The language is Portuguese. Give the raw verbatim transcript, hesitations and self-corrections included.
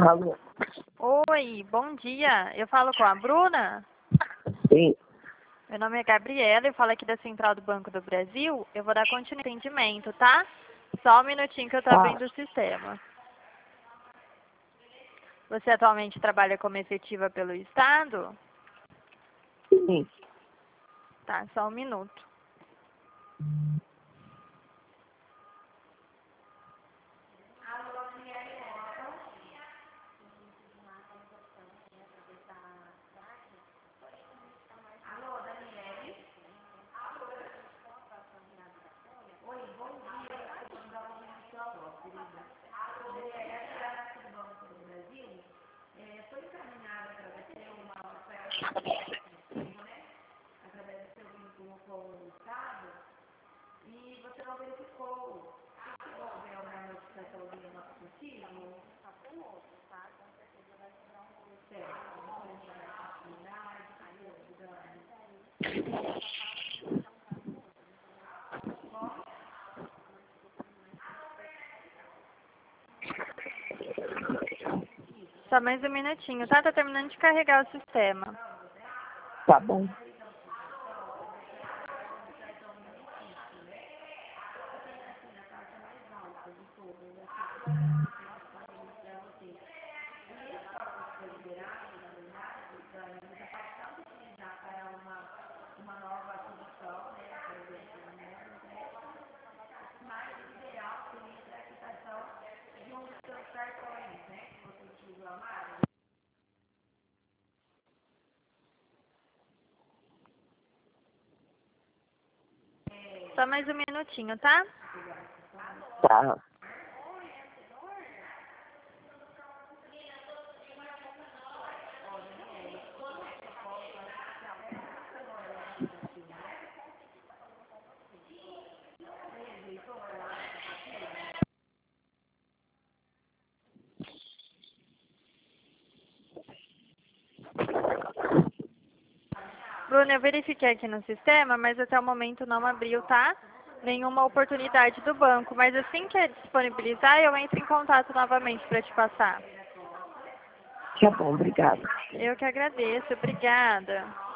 Alô? Oi, bom dia. Eu falo com a Bruna? Sim. Meu nome é Gabriela, eu falo aqui da Central do Banco do Brasil. Eu vou dar continuidade ao atendimento, tá? Só um minutinho que eu tô Tá. abrindo o sistema. Você atualmente trabalha como efetiva pelo Estado? Sim. Tá, só um minuto. Só mais um minutinho, tá? Tá terminando de carregar o sistema. Tá bom. Só mais um minutinho, tá? Tá. Bruna, eu verifiquei aqui no sistema, mas até o momento não abriu, tá? Nenhuma oportunidade do banco. Mas assim que disponibilizar, eu entro em contato novamente para te passar. Tá bom, obrigada. Eu que agradeço. Obrigada.